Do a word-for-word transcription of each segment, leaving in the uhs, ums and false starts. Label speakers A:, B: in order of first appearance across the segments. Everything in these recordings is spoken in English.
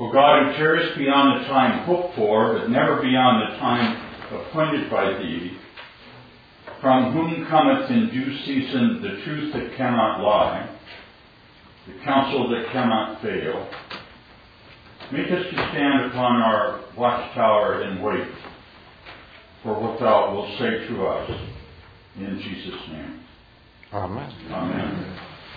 A: O God, who tarriest beyond the time hoped for, but never beyond the time appointed by thee, from whom cometh in due season the truth that cannot lie, the counsel that cannot fail, make us to stand upon our watchtower and wait for what thou wilt say to us. In Jesus' name.
B: Amen.
A: Amen.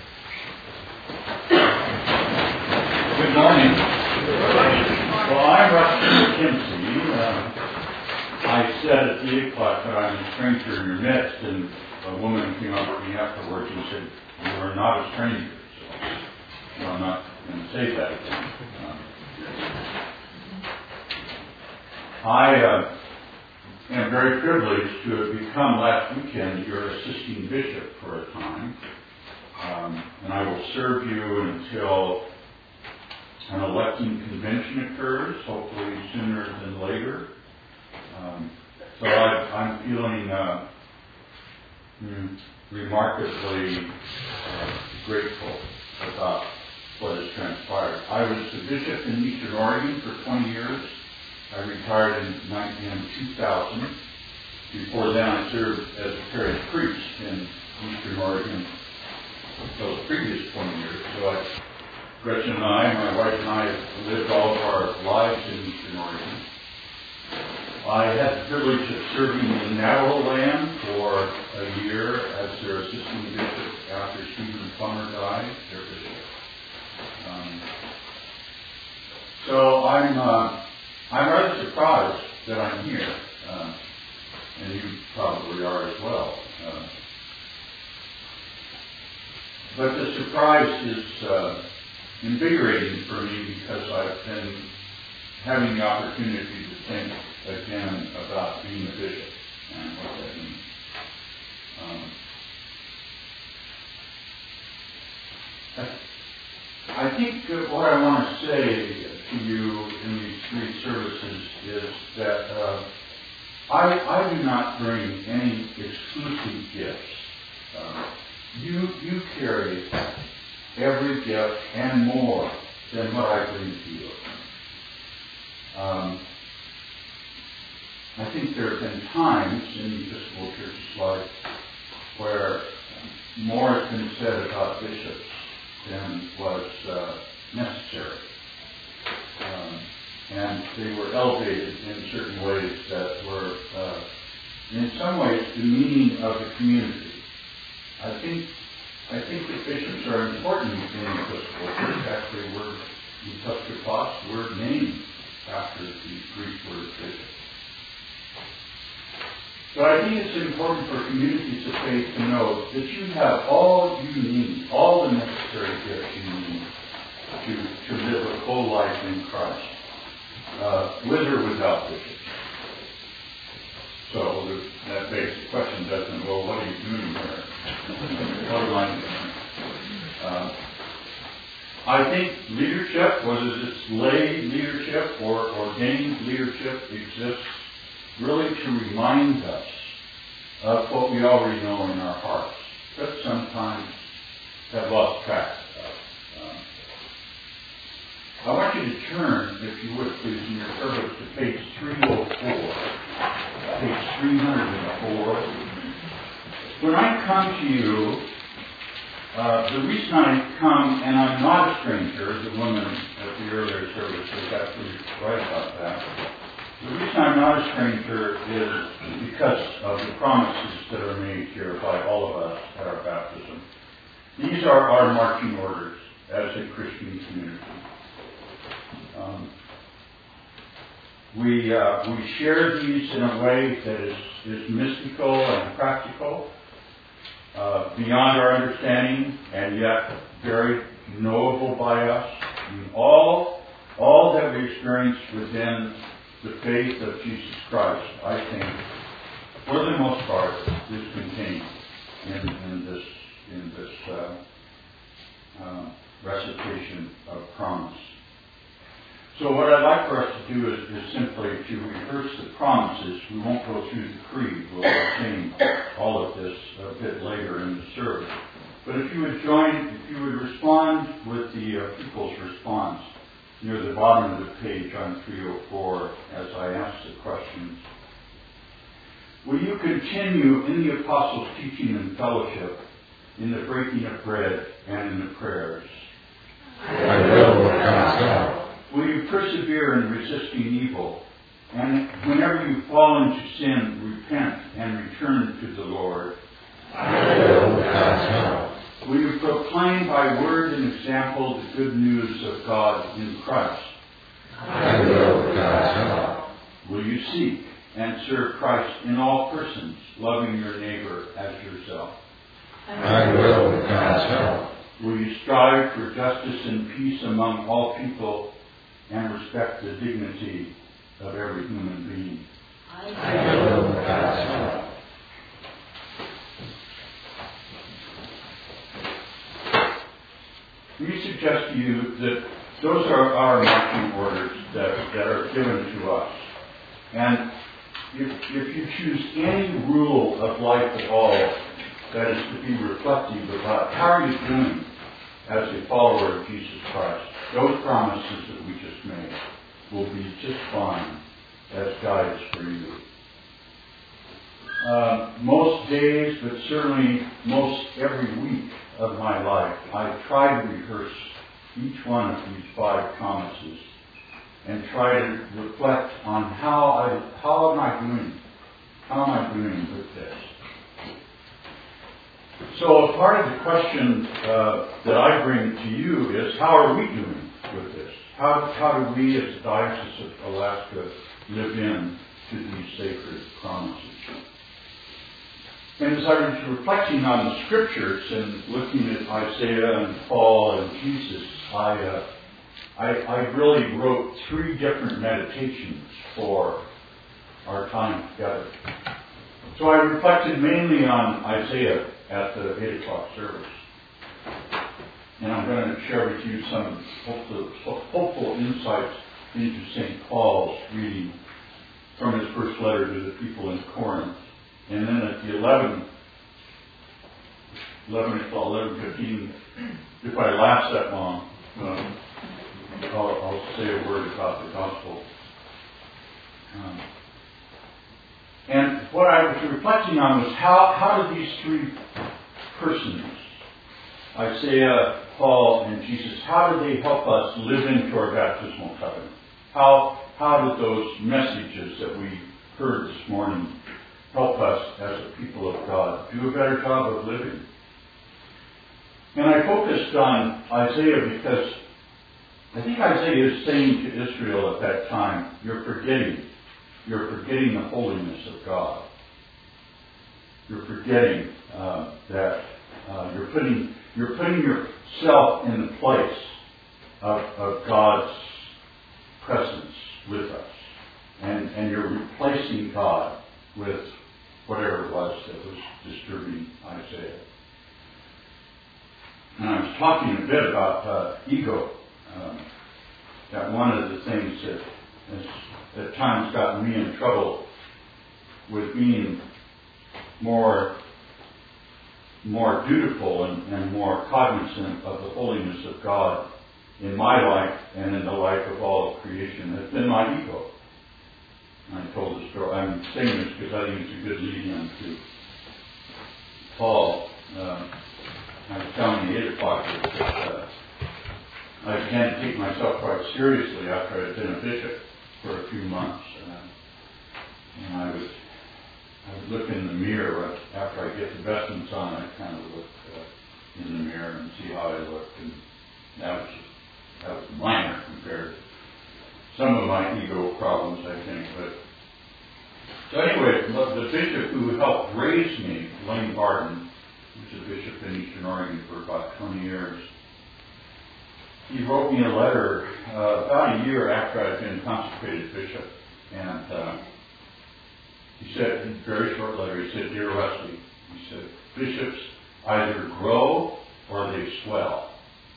A: Good morning. Well, I'm Rusty McKinsey. Uh, I said at the eight o'clock that I'm a stranger in your midst, and a woman came up to me afterwards and said, "You are not a stranger." So I'm not going to say that again. Um, I uh, am very privileged to have become last weekend your assisting bishop for a time, um, and I will serve you until an electing convention occurs, hopefully sooner than later. Um, so I, I'm feeling uh, mm, remarkably uh, grateful about what has transpired. I was the bishop in Eastern Oregon for twenty years. I retired in, in two thousand. Before then, I served as a parish priest in Eastern Oregon for those previous twenty years. So I, Gretchen and I, my wife and I, have lived all of our lives in Eastern Oregon. I had the privilege of serving in Navajo land for a year as their assistant bishop after Stephen Plummer died, their bishop. Um, so I'm uh, I'm rather surprised that I'm here, uh, and you probably are as well. Uh, but the surprise is uh, invigorating for me because I've been having the opportunity to think again about being a bishop and what that means. Um, I, I think that what I want to say to you in these three services is that uh, I, I do not bring any exclusive gifts. Uh, you, you carry every gift and more than what I bring to you. Um, I think there have been times in the Episcopal Church's life where more has been said about bishops than was uh, necessary. Um, and they were elevated in certain ways that were, uh, in some ways, demeaning of the community. I think I think that bishops are important in the Episcopal Church. Actually, we're Episcopos, we're named after the Greek word bishop. But I think it's important for communities of faith to know that you have all you need, all the necessary gifts you need to, to live a full life in Christ, uh, with or without bishops. So the, that begs the question, doesn't, well, what are you doing here? What am I doing? Uh, I think leadership, whether it's lay leadership or ordained leadership, exists really to remind us of what we already know in our hearts, but sometimes have lost track of. Um, I want you to turn, if you would please, in your service to page three oh four. Page three oh four. When I come to you, uh, the reason I come, and I'm not a stranger, the woman at the earlier service was absolutely right about that. The reason I'm not a stranger is because of the promises that are made here by all of us at our baptism. These are our marching orders as a Christian community. Um, we uh, we share these in a way that is, is mystical and practical, uh, beyond our understanding, and yet very knowable by us. I mean, all all that we experience within the faith of Jesus Christ, I think, for the most part, is contained in, in this in this uh, uh, recitation of promise. So what I'd like for us to do is, is simply to rehearse the promises. We won't go through the creed. We'll obtain all of this a bit later in the service. But if you would join, if you would respond with the uh, people's response, near the bottom of the page on three oh four as I ask the questions. Will you continue in the apostles' teaching and fellowship, in the breaking of bread and in the prayers?
B: I will, Lord God.
A: Will you persevere in resisting evil? And whenever you fall into sin, repent and return to the Lord?
B: I will, with God's help.
A: Will you proclaim by word and example the good news of God in Christ?
B: I will, with God's help.
A: Will you seek and serve Christ in all persons, loving your neighbor as yourself?
B: I will, with God's help.
A: Will you strive for justice and peace among all people and respect the dignity of every human being?
B: I will, with God's help.
A: We suggest to you that those are our marching orders that, that are given to us. And if, if you choose any rule of life at all that is to be reflective about how are you doing as a follower of Jesus Christ, those promises that we just made will be just fine as guides for you. Uh, most days, but certainly most every week of my life, I try to rehearse each one of these five promises and try to reflect on how I how am I doing? How am I doing with this? So a part of the question uh, that I bring to you is, how are we doing with this? How, how do we as the Diocese of Alaska live in to these sacred promises? And as I was reflecting on the scriptures and looking at Isaiah and Paul and Jesus, I, uh, I, I really wrote three different meditations for our time together. So I reflected mainly on Isaiah at the eight o'clock service. And I'm going to share with you some hopeful, hopeful insights into Saint Paul's reading from his first letter to the people in Corinth. And then at the eleven, eleven o'clock, eleven fifteen, if I last that long, um, I'll, I'll say a word about the gospel. Um, and what I was reflecting on was how, how do these three persons, Isaiah, Paul, and Jesus, how do they help us live into our baptismal covenant? How, how do those messages that we heard this morning help us as a people of God do a better job of living? And I focused on Isaiah because I think Isaiah is saying to Israel at that time, you're forgetting. You're forgetting the holiness of God. You're forgetting uh, that uh, you're putting you're putting yourself in the place of, of God's presence with us. And, and you're replacing God with whatever it was that was disturbing Isaiah. And I was talking a bit about uh, ego. Um, that one of the things that has at times gotten me in trouble with being more more dutiful and, and more cognizant of the holiness of God in my life and in the life of all of creation has been my ego. And I told the story. I'm saying this because I think it's a good lead-in to Paul. Uh, I was telling the eight o'clock that uh, I began to take myself quite seriously after I had been a bishop for a few months. Uh, and I would, I would look in the mirror after I get the vestments on. I kind of look uh, in the mirror and see how I looked, and that was that was minor compared to some of my ego problems, I think. But so anyway, the bishop who helped raise me, Lane Barton, who's a bishop in Eastern Oregon for about twenty years, he wrote me a letter uh, about a year after I'd been consecrated bishop, and uh, he said, in a very short letter, he said, "Dear Rusty," he said, "bishops either grow or they swell."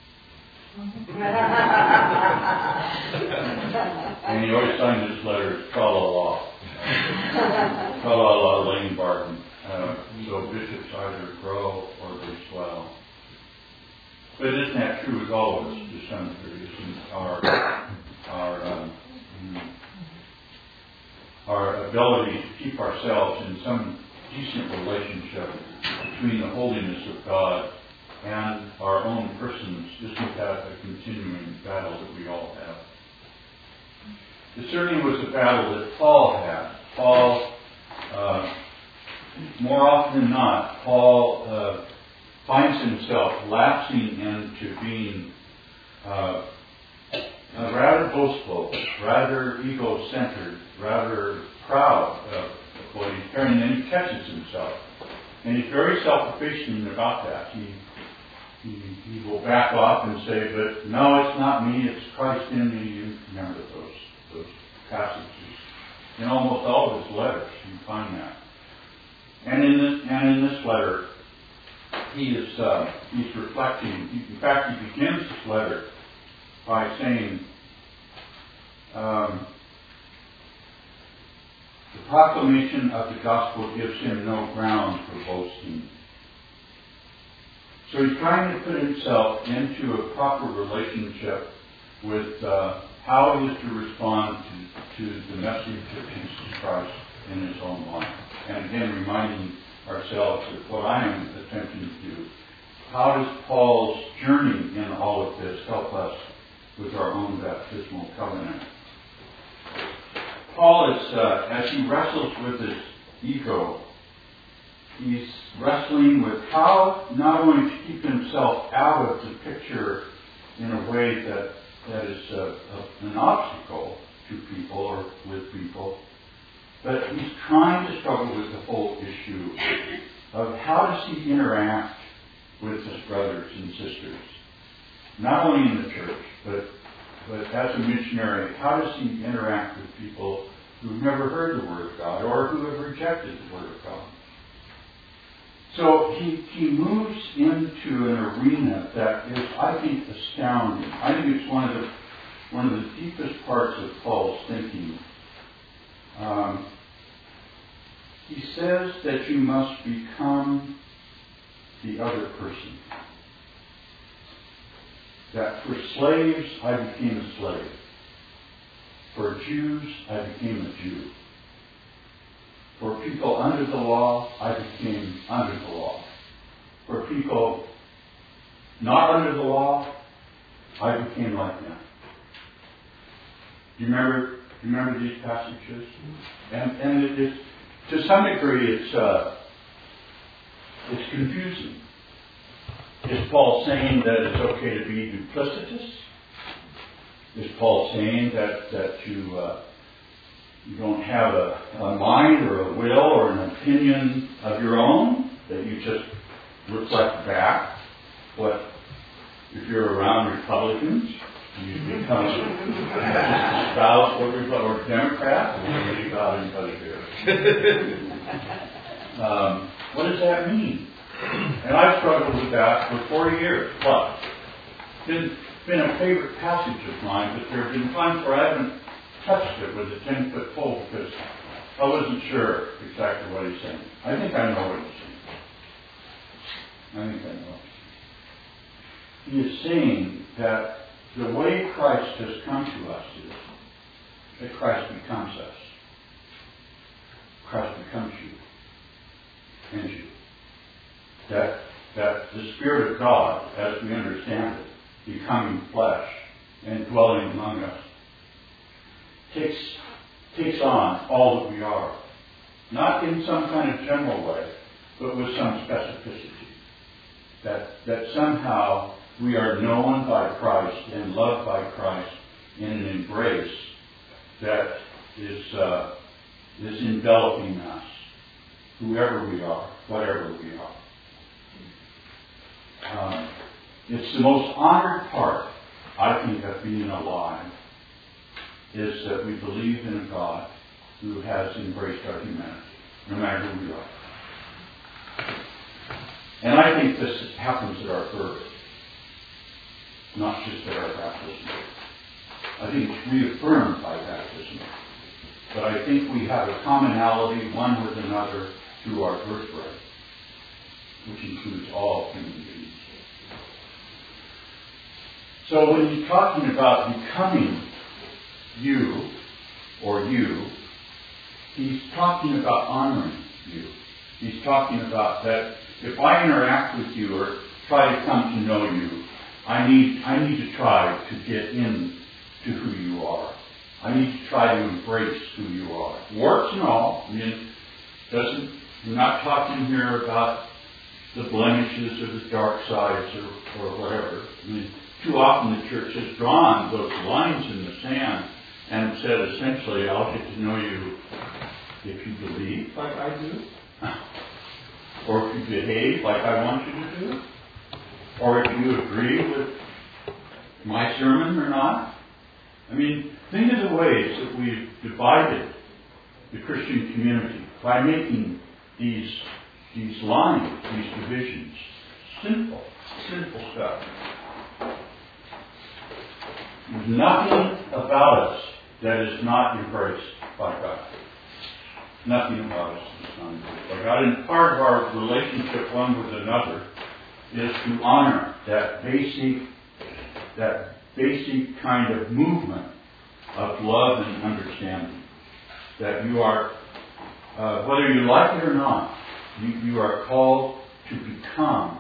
A: And he always signed his letters, tra-la-la. Tra-la-la, Lane Barton. Uh, so bishops either grow or they swell. But isn't that true with all of us to some degree? Isn't our, our, um, our ability to keep ourselves in some decent relationship between the holiness of God and our own persons, isn't that a continuing battle that we all have? It certainly was a battle that Paul had. Paul, uh, more often than not, Paul uh, finds himself lapsing into being uh, uh, rather boastful, rather ego-centered, rather proud of what he's carrying, and he catches himself. And he's very self-effacing about that. He, he, he will back off and say, but no, it's not me, it's Christ in me. You remember those, those passages. In almost all of his letters, you find that. And in this, and in this letter, he is uh, he's reflecting. In fact, he begins this letter by saying, um, the proclamation of the gospel gives him no ground for boasting. So he's trying to put himself into a proper relationship with uh, how he is to respond to, to the message of Jesus Christ in his own life. And again, reminding ourselves of what I am attempting to do. How does Paul's journey in all of this help us with our own baptismal covenant? Paul is, uh, as he wrestles with his ego, he's wrestling with how not only to keep himself out of the picture in a way that, that is uh, a, an obstacle to people or with people, but he's trying to struggle with the whole issue of how does he interact with his brothers and sisters, not only in the church, but but as a missionary, how does he interact with people who've never heard the Word of God or who have rejected the Word of God? So he, he moves into an arena that is, I think, astounding. I think it's one of the one of the deepest parts of Paul's thinking. Um, he says that you must become the other person. That for slaves, I became a slave. For Jews, I became a Jew. For people under the law, I became under the law. For people not under the law, I became like them. Do you remember? Do you remember these passages? And and it is, to some degree, it's uh, it's confusing. Is Paul saying that it's okay to be duplicitous? Is Paul saying that that you uh, you don't have a, a mind or a will or an opinion of your own, that you just reflect back what, if you're around Republicans, you become a spouse or, or Democrat, or really about anybody here. um, what does that mean? And I've struggled with that for forty years plus. It's been a favorite passage of mine, but there have been times where I haven't touched it with a ten-foot pole because I wasn't sure exactly what he's saying. I think I know what he's saying. I think I know what he's saying. He is saying that the way Christ has come to us is that Christ becomes us. Christ becomes you and you. That, that the Spirit of God, as we understand it, becoming flesh and dwelling among us, takes, takes on all that we are. Not in some kind of general way, but with some specificity. That, that somehow we are known by Christ and loved by Christ in an embrace that is, uh, is enveloping us, whoever we are, whatever we are. Um, it's the most honored part, I think, of being alive, is that we believe in a God who has embraced our humanity, no matter who we are. And I think this happens at our birth, not just at our baptism. I think it's reaffirmed by baptism. But I think we have a commonality, one with another, through our birthright, which includes all human beings. So when he's talking about becoming you, or you, he's talking about honoring you. He's talking about that if I interact with you or try to come to know you, I need I need to try to get in to who you are. I need to try to embrace who you are. Warts and all. I mean, doesn't we're not talking here about the blemishes or the dark sides or, or whatever. I mean, too often the church has drawn those lines in the sand and said essentially, I'll get to know you if you believe like I do, or if you behave like I want you to do, or if you agree with my sermon or not. I mean, think of the ways that we've divided the Christian community by making these these lines, these divisions. Sinful, sinful stuff. There's nothing about us that is not embraced by God. Nothing about us is not embraced by God. And part of our relationship one with another is to honor that basic, that basic kind of movement of love and understanding. That you are, uh, whether you like it or not, you, you are called to become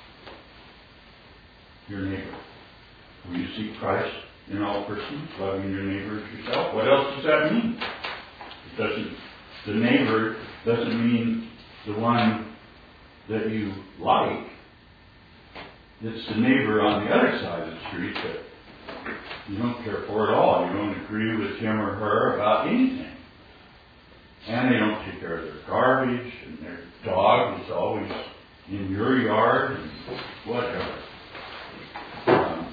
A: your neighbor. Will you seek Christ in all persons, loving your neighbor as yourself? What else does that mean? It doesn't. The neighbor doesn't mean the one that you like. It's the neighbor on the other side of the street that you don't care for at all. You don't agree with him or her about anything. And they don't take care of their garbage, and their dog is always in your yard, and whatever. Um,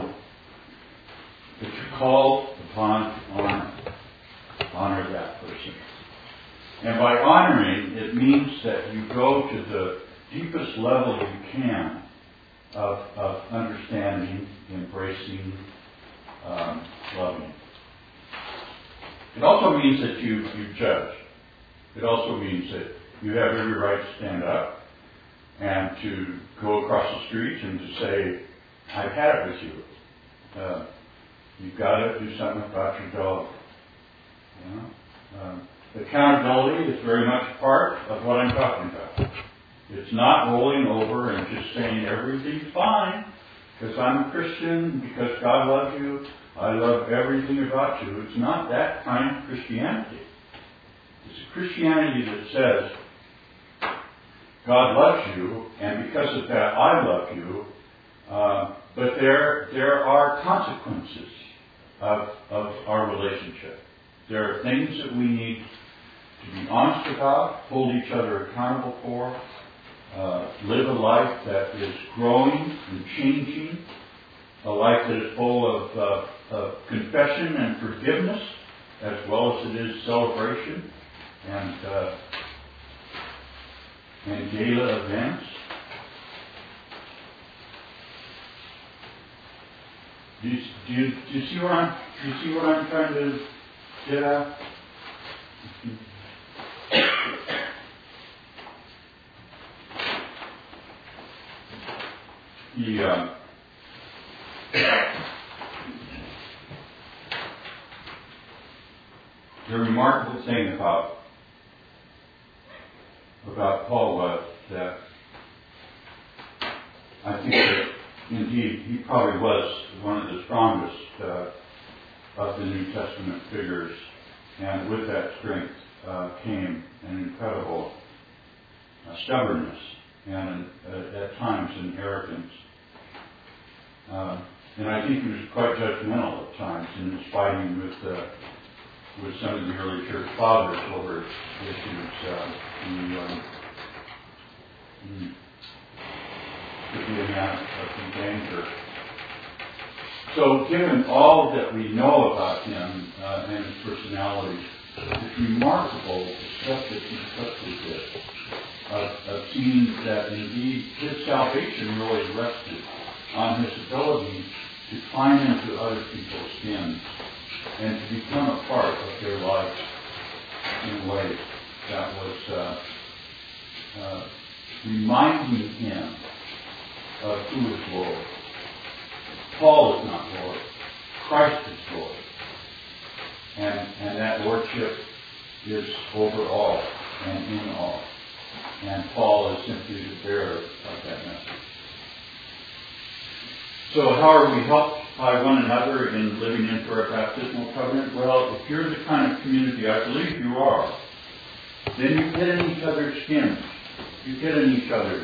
A: but you're called upon to honor, honor that person. And by honoring, it means that you go to the deepest level you can of, of understanding, embracing, um, loving. It also means that you, you judge. It also means that you have every right to stand up and to go across the street and to say, I've had it with you. Uh, you've got to do something about your dog. You know? Um, accountability is very much part of what I'm talking about. It's not rolling over and just saying everything's fine because I'm a Christian, because God loves you. I love everything about you. It's not that kind of Christianity. It's a Christianity that says, God loves you, and because of that, I love you. Uh, but there, there are consequences of, of our relationship. There are things that we need to be honest about, hold each other accountable for, uh, live a life that is growing and changing, a life that is full of, uh, of confession and forgiveness, as well as it is celebration and uh, and gala events. Do you, do you, do you see what I'm do you see what I'm trying to get at? The uh, the remarkable thing about about Paul was that I think that indeed he probably was one of the strongest uh, of the New Testament figures, and with that strength uh, came an incredible uh, stubbornness and uh, at times an arrogance. Uh, and I think he was quite judgmental at times in his fighting with uh, with some of the early church fathers over issues. Uh, he, um, he could be a man of some danger. So given all that we know about him uh, and his personality, it's remarkable the stuff that he touched with of, of seeing that indeed his salvation really rested on his ability to climb into other people's skins and to become a part of their life in a way that was uh, uh, reminding him of who is Lord. Paul is not Lord. Christ is Lord. And, and that lordship is over all and in all. And Paul is simply the bearer of that message. So how are we helped by one another in living into our baptismal covenant? Well, if you're the kind of community I believe you are, then you get in each other's skins. You get in each other's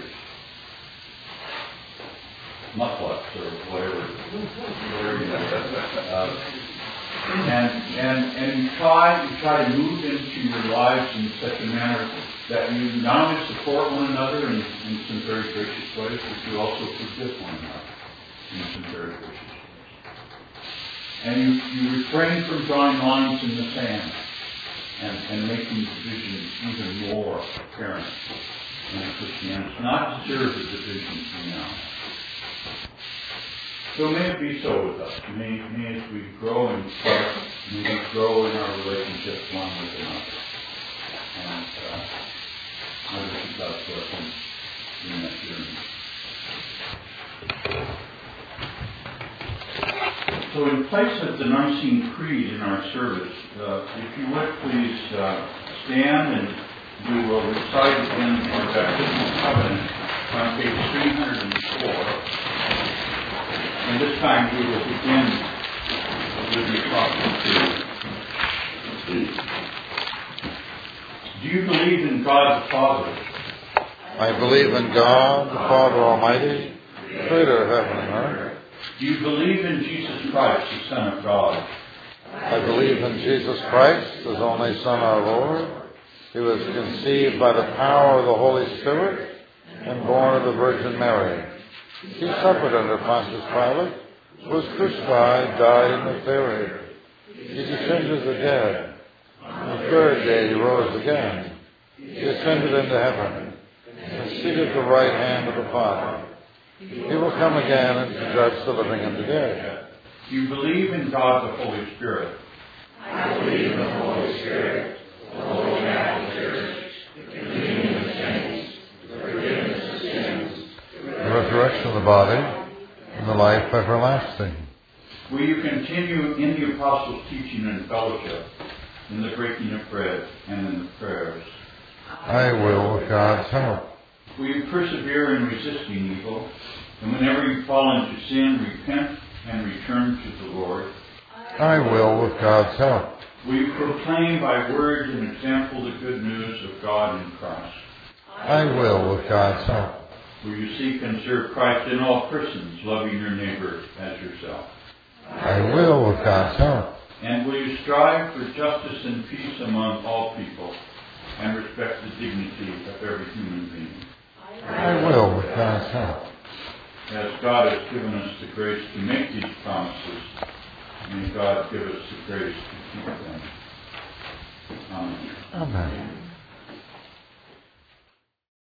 A: mucklucks or whatever. whatever you uh, and, and, and you try, you try to move into your lives in such a manner that you not only support one another in, in some very gracious ways, but you also forgive one another in some very gracious ways. And you, you refrain from drawing lines in the sand and, and making divisions even more apparent in Christianity. It's not to serve the divisions we know. So may it be so with us. May, may as we grow in Christ, may we grow in our relationship one with another. And uh, I wish you God's blessing in that journey. So in place of the Nicene Creed in our service, uh, if you would please uh, stand and we will recite again our baptismal covenant on page three hundred four. And this time we will begin with the Apostle Creed. Do you believe in God the Father?
B: I believe in God, the Father Almighty, creator of heaven and earth.
A: Do you believe in Jesus Christ, the Son of God?
B: I believe in Jesus Christ, His only Son, our Lord. He was conceived by the power of the Holy Spirit and born of the Virgin Mary. He suffered under Pontius Pilate, was crucified, died, and was buried. He descended to the dead. On the third day he rose again. He ascended into heaven, and seated at the right hand of the Father. He will come again and to judge the living and the dead.
A: Do you believe in God the Holy Spirit?
C: I believe in the Holy Spirit, the Holy Catholic Church, the communion of saints, the forgiveness of sins,
B: The resurrection of the body, and the life everlasting.
A: Will you continue in the Apostles' teaching and fellowship, in the breaking of bread and in the prayers?
B: I will with God's help.
A: Will you persevere in resisting evil, and whenever you fall into sin, repent and return to the Lord?
B: I will with God's help.
A: Will you proclaim by word and example the good news of God in Christ?
B: I will with God's help.
A: Will you seek and serve Christ in all persons, loving your neighbor as yourself?
B: I will with God's help.
A: And will you strive for justice and peace among all people, and respect the dignity of every human being?
B: I will with God's help.
A: As God has given us the grace to make these promises, may God give us the grace to keep them. Amen.
B: Amen.